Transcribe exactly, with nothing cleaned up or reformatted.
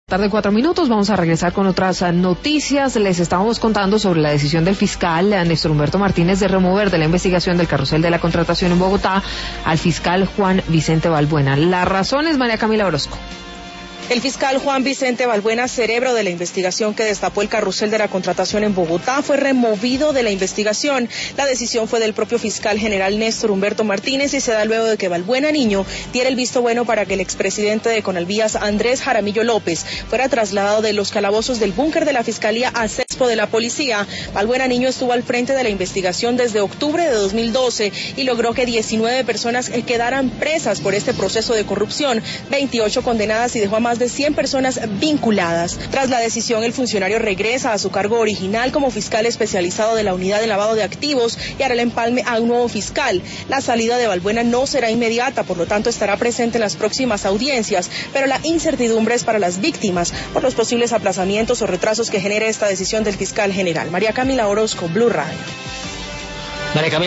Tarde cuatro minutos, vamos a regresar con otras noticias. Les estábamos contando sobre la decisión del fiscal Néstor Humberto Martínez de remover de la investigación del carrusel de la contratación en Bogotá al fiscal Juan Vicente Balbuena. La razón es María Camila Orozco. El fiscal Juan Vicente Balbuena, cerebro de la investigación que destapó el carrusel de la contratación en Bogotá, fue removido de la investigación. La decisión fue del propio fiscal general Néstor Humberto Martínez y se da luego de que Balbuena Niño diera el visto bueno para que el expresidente de Conalvías, Andrés Jaramillo López, fuera trasladado de los calabozos del búnker de la Fiscalía a Sexpo de la Policía. Balbuena Niño estuvo al frente de la investigación desde octubre de dos mil doce y logró que diecinueve personas quedaran presas por este proceso de corrupción, veintiocho condenadas y dejó a más de cien personas vinculadas. Tras la decisión, el funcionario regresa a su cargo original como fiscal especializado de la unidad de lavado de activos y hará el empalme a un nuevo fiscal. La salida de Balbuena no será inmediata, por lo tanto estará presente en las próximas audiencias, pero la incertidumbre es para las víctimas por los posibles aplazamientos o retrasos que genere esta decisión del fiscal general. María Camila Orozco, Blue Radio. María Camila